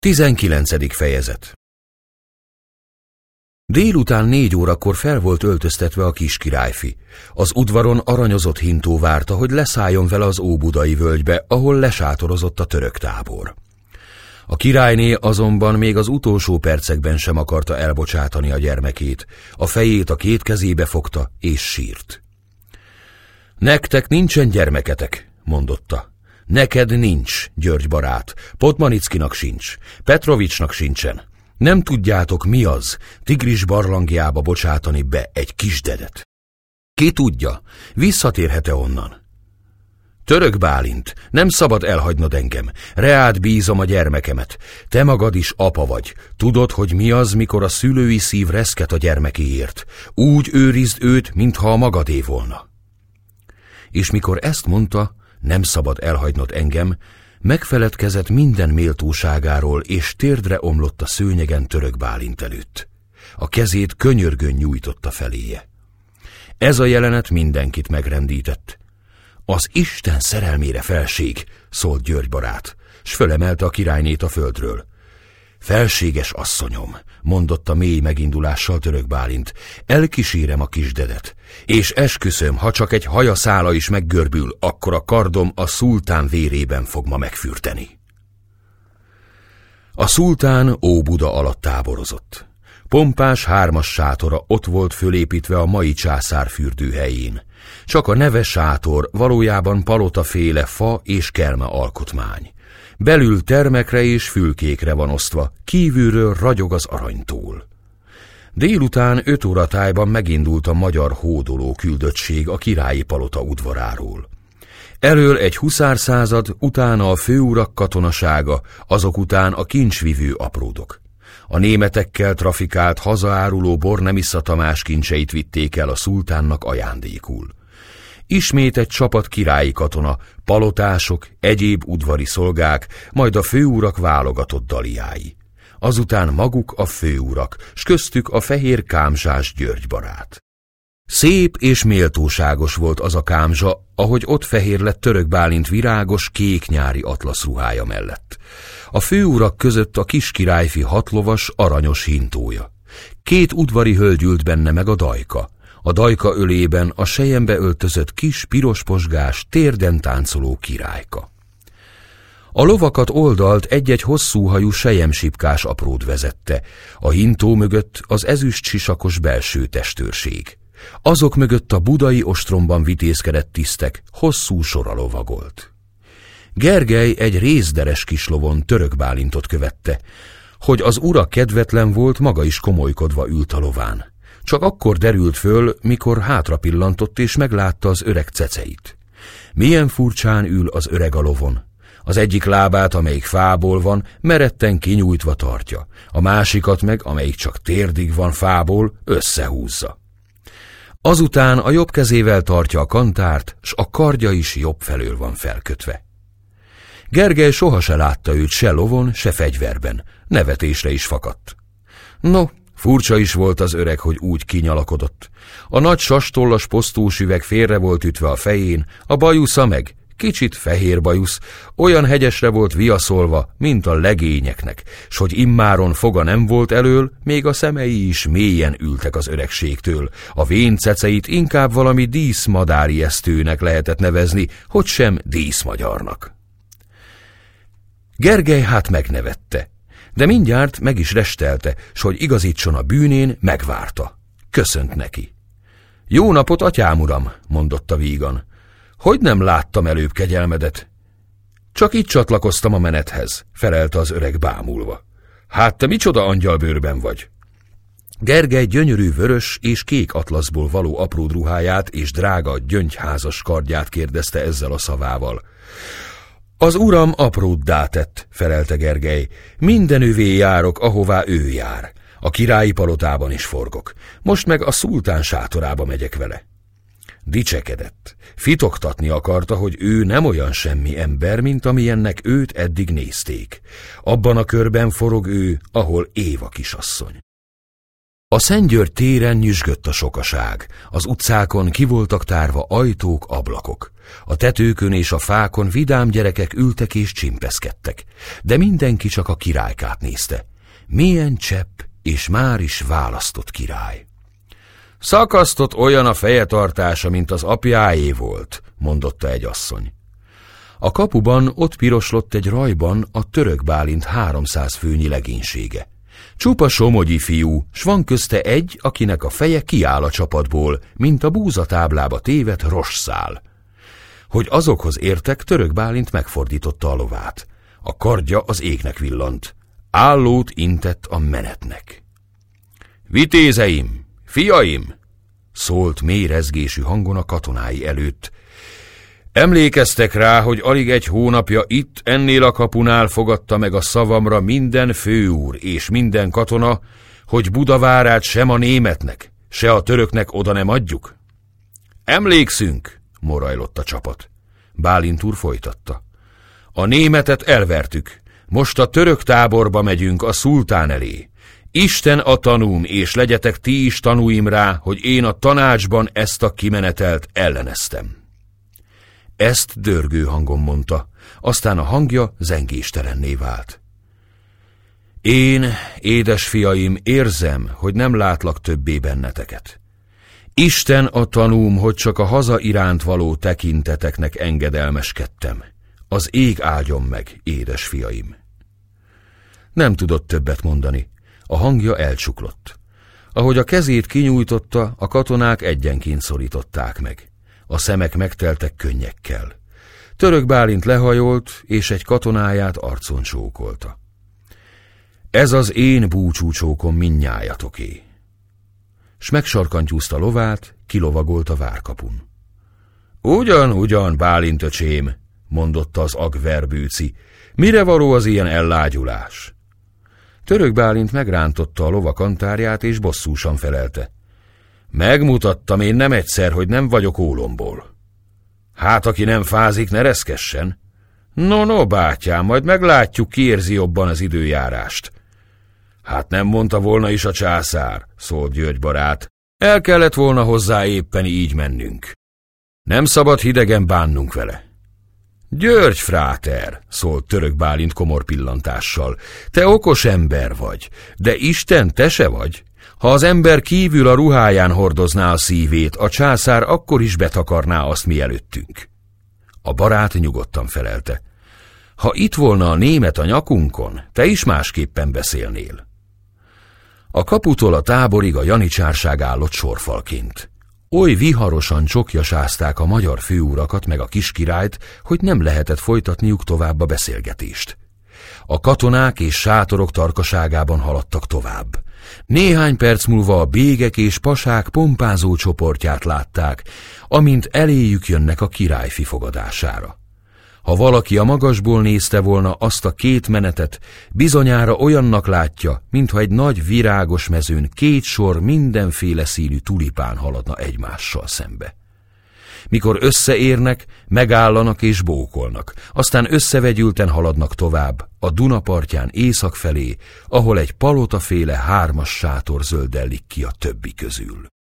19. fejezet. Délután 4 órakor fel volt öltöztetve a kis királyfi. Az udvaron aranyozott hintó várta, hogy leszálljon vele az óbudai völgybe, ahol lesátorozott a török tábor. A királyné azonban még az utolsó percekben sem akarta elbocsátani a gyermekét. A fejét a 2 kezébe fogta, és sírt. Nektek nincsen gyermeketek, mondotta. Neked nincs, György barát, Potmanickinak sincs, Petrovicsnak sincsen. Nem tudjátok, mi az, Tigris barlangjába bocsátani be egy kisdedet. Ki tudja, visszatérhet-e onnan? Török Bálint, nem szabad elhagynod engem, reád bízom a gyermekemet. Te magad is apa vagy, tudod, hogy mi az, mikor a szülői szív reszket a gyermekéért. Úgy őrizd őt, mintha a magadé volna. És mikor ezt mondta, nem szabad elhagynod engem, megfeledkezett minden méltóságáról, és térdre omlott a szőnyegen Török Bálint előtt. A kezét könyörgön nyújtotta feléje. Ez a jelenet mindenkit megrendített. Az Isten szerelmére felség, szólt György barát, s fölemelte a királynét a földről. Felséges asszonyom, mondotta mély megindulással Török Bálint, elkísérem a kisdedet, és esküszöm, ha csak egy haja szála is meggörbül, akkor a kardom a szultán vérében fog ma megfürteni. A szultán Óbuda alatt táborozott. Pompás 3-as sátora ott volt fölépítve a mai császár fürdőhelyén. Csak a neve sátor valójában palotaféle fa és kelme alkotmány. Belül termekre és fülkékre van osztva, kívülről ragyog az aranytól. Délután 5 óra tájban megindult a magyar hódoló küldöttség a királyi palota udvaráról. Elől egy huszárszázad, utána a főurak katonasága, azok után a kincsvivő apródok. A németekkel trafikált hazaáruló Bornemisza Tamás kincseit vitték el a szultánnak ajándékul. Ismét egy csapat királyi katona, palotások, egyéb udvari szolgák, majd a főurak válogatott daliái. Azután maguk a főurak, s köztük a fehér kámzsás György barát. Szép és méltóságos volt az a kámzsa, ahogy ott fehér lett Török Bálint virágos, kék nyári atlaszruhája mellett. A főurak között a kis királyfi 6 lovas, aranyos hintója. 2 udvari hölgy ült benne meg a dajka. A dajka ölében a selyembe öltözött kis pirosposgás, térden táncoló királyka. A lovakat oldalt egy-egy hosszúhajú selyemsipkás apród vezette, a hintó mögött az ezüst sisakos belső testőrség. Azok mögött a budai ostromban vitézkedett tisztek hosszú sora lovagolt. Gergely egy rézderes kislovon Török Bálintot követte, hogy az ura kedvetlen volt, maga is komolykodva ült a lován. Csak akkor derült föl, mikor hátra pillantott és meglátta az öreg ceceit. Milyen furcsán ül az öreg a lovon. Az egyik lábát, amelyik fából van, meretten kinyújtva tartja, a másikat meg, amelyik csak térdig van fából, összehúzza. Azután a jobb kezével tartja a kantárt, s a kardja is jobb felől van felkötve. Gergely soha se látta őt se lovon, se fegyverben, nevetésre is fakadt. No, furcsa is volt az öreg, hogy úgy kinyalakodott. A nagy sastollas posztós üveg félre volt ütve a fején, a bajusza meg, kicsit fehér bajusz, olyan hegyesre volt viaszolva, mint a legényeknek, s hogy immáron foga nem volt elől, még a szemei is mélyen ültek az öregségtől. A vén ceceit inkább valami díszmadárijesztőnek lehetett nevezni, hogy sem díszmagyarnak. Gergely hát megnevette, de mindjárt meg is restelte, s hogy igazítson a bűnén, megvárta. Köszönt neki. Jó napot, atyám uram, mondotta vígan. Hogy nem láttam előbb kegyelmedet? Csak itt csatlakoztam a menethez, felelte az öreg bámulva. Hát te micsoda angyalbőrben vagy? Gergely gyönyörű vörös és kék atlaszból való apród ruháját és drága gyöngyházas kardját kérdezte ezzel a szavával. Az uram apróddá tett, felelte Gergely. Mindenüvé járok, ahová ő jár. A királyi palotában is forgok. Most meg a szultán sátorába megyek vele. Dicsekedett. Fitoktatni akarta, hogy ő nem olyan semmi ember, mint amilyennek őt eddig nézték. Abban a körben forog ő, ahol Éva kisasszony. A Szentgyörgy téren nyüzsgött a sokaság, az utcákon ki voltak tárva ajtók, ablakok. A tetőkön és a fákon vidám gyerekek ültek és csimpeszkedtek, de mindenki csak a királykát nézte. Milyen csepp, és már is választott király. Szakasztott olyan a fejetartása, mint az apjáé volt, mondotta egy asszony. A kapuban ott piroslott egy rajban a Török Bálint 300 főnyi legénysége. Csupa somogyi fiú, s van közte egy, akinek a feje kiáll a csapatból, mint a búzatáblába tévedt rosszál. Hogy azokhoz értek, Török Bálint megfordította a lovát. A kardja az égnek villant. Állót intett a menetnek. Vitézeim, fiaim! Szólt mély rezgésű hangon a katonái előtt. Emlékeztek rá, hogy alig egy hónapja itt, ennél a kapunál fogadta meg a szavamra minden főúr és minden katona, hogy Budavárát sem a németnek, se a töröknek oda nem adjuk? Emlékszünk, morajlott a csapat. Bálint úr folytatta. A németet elvertük, most a török táborba megyünk a szultán elé. Isten a tanúm, és legyetek ti is tanúim rá, hogy én a tanácsban ezt a kimenetelt elleneztem. Ezt dörgő hangon mondta, aztán a hangja zengéstelenné vált. Én, édes fiaim, érzem, hogy nem látlak többé benneteket. Isten a tanúm, hogy csak a haza iránt való tekinteteknek engedelmeskedtem. Az ég áldjon meg, édes fiaim. Nem tudott többet mondani. A hangja elcsuklott. Ahogy a kezét kinyújtotta, a katonák egyenként szorították meg. A szemek megteltek könnyekkel. Török Bálint lehajolt, és egy katonáját arcon csókolta. Ez az én búcsúcsókom mindnyájatoké. S megsarkantyúzta lovát, kilovagolt a várkapun. Ugyan, Bálint öcsém, mondotta az agverbőci, mire való az ilyen ellágyulás? Török Bálint megrántotta a lova kantárját, és bosszúsan felelte. Megmutattam én nem egyszer, hogy nem vagyok ólomból. Hát, aki nem fázik, ne reszkessen. No, bátyám, majd meglátjuk, ki érzi jobban az időjárást. Hát nem mondta volna is a császár, szólt György barát. El kellett volna hozzá éppen így mennünk. Nem szabad hidegen bánnunk vele. György fráter, szólt Török Bálint komor pillantással, te okos ember vagy, de Isten, te se vagy. Ha az ember kívül a ruháján hordozná a szívét, a császár akkor is betakarná azt mi előttünk. A barát nyugodtan felelte. Ha itt volna a német a nyakunkon, te is másképpen beszélnél. A kaputól a táborig a janicsárság állott sorfalként. Oly viharosan csoklyasázták a magyar főurakat meg a kiskirályt, hogy nem lehetett folytatniuk tovább a beszélgetést. A katonák és sátorok tarkaságában haladtak tovább. Néhány perc múlva a bégek és pasák pompázó csoportját látták, amint eléjük jönnek a királyfi fogadására. Ha valaki a magasból nézte volna azt a két menetet, bizonyára olyannak látja, mintha egy nagy virágos mezőn két sor mindenféle színű tulipán haladna egymással szembe. Mikor összeérnek, megállanak és bókolnak, aztán összevegyülten haladnak tovább, a Duna partján észak felé, ahol egy palotaféle 3-as sátor zöldellik ki a többi közül.